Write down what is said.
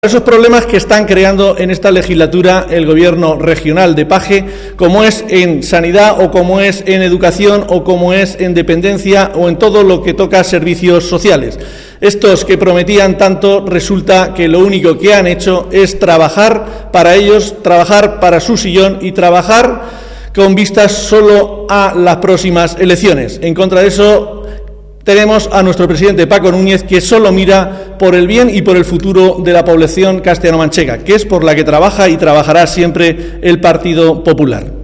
Esos problemas que están creando en esta legislatura el gobierno regional de Paje, como es en sanidad o como es en educación o como es en dependencia o en todo lo que toca servicios sociales. Estos que prometían tanto, resulta que lo único que han hecho es trabajar para ellos, trabajar para su sillón y trabajar con vistas solo a las próximas elecciones. En contra de eso, tenemos a nuestro presidente Paco Núñez, que solo mira por el bien y por el futuro de la población castellano-manchega, que es por la que trabaja y trabajará siempre el Partido Popular.